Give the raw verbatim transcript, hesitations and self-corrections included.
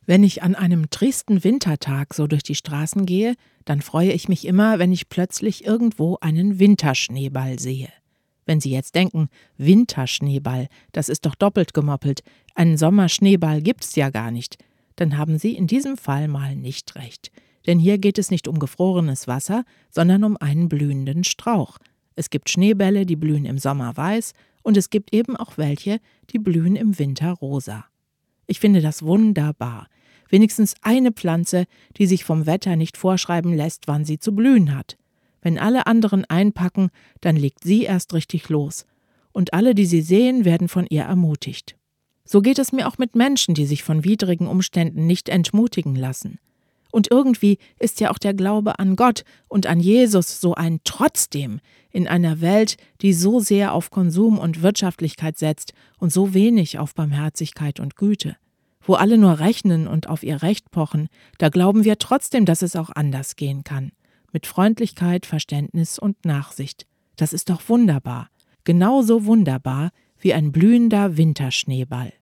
Wenn ich an einem tristen Wintertag so durch die Straßen gehe, dann freue ich mich immer, wenn ich plötzlich irgendwo einen Winterschneeball sehe. Wenn Sie jetzt denken, Winterschneeball, das ist doch doppelt gemoppelt, einen Sommerschneeball gibt's ja gar nicht, dann haben Sie in diesem Fall mal nicht recht. Denn hier geht es nicht um gefrorenes Wasser, sondern um einen blühenden Strauch. Es gibt Schneebälle, die blühen im Sommer weiß, und es gibt eben auch welche, die blühen im Winter rosa. Ich finde das wunderbar. Wenigstens eine Pflanze, die sich vom Wetter nicht vorschreiben lässt, wann sie zu blühen hat. Wenn alle anderen einpacken, dann legt sie erst richtig los. Und alle, die sie sehen, werden von ihr ermutigt. So geht es mir auch mit Menschen, die sich von widrigen Umständen nicht entmutigen lassen. Und irgendwie ist ja auch der Glaube an Gott und an Jesus so ein Trotzdem in einer Welt, die so sehr auf Konsum und Wirtschaftlichkeit setzt und so wenig auf Barmherzigkeit und Güte. Wo alle nur rechnen und auf ihr Recht pochen, da glauben wir trotzdem, dass es auch anders gehen kann. Mit Freundlichkeit, Verständnis und Nachsicht. Das ist doch wunderbar. Genauso wunderbar wie ein blühender Winterschneeball.